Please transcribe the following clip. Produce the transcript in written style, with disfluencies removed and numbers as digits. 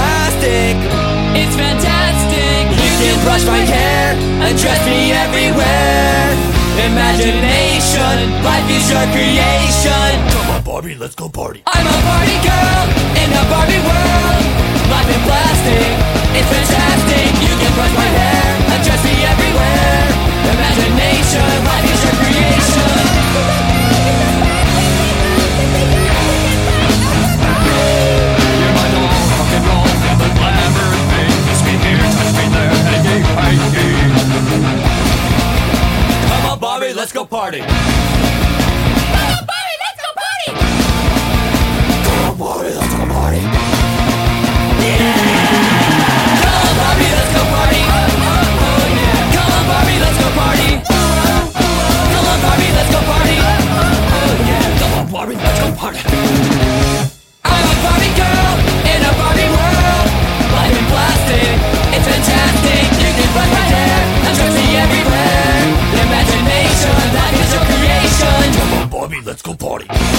fantastic. It's fantastic. You can brush my hair and dress me everywhere. Imagination, life is your creation. Come on, Barbie, let's go party. I'm a party girl in a Barbie world. Life in plastic, it's fantastic. You can brush my hair and dress me everywhere. Imagination, life is your creation. You're my dog, rock and roll, the glamorous thing. Kiss me here, touch me there, hey, hey, hey. Come on, Barbie, let's go party. Come on, Barbie, let's go party. Come on, Barbie, let's go party. Yeah! Come on, Barbie, let's go party. Oh, yeah. Come on, Barbie, let's go party. Come on, Barbie, let's go party. Oh, yeah. Come on, Barbie, let's go party. I'm a Barbie girl in a Barbie world. Life in plastic, it's fantastic. You can brush my hair and dress me everywhere. Imagination, life is your creation. Come on, Barbie, let's go party.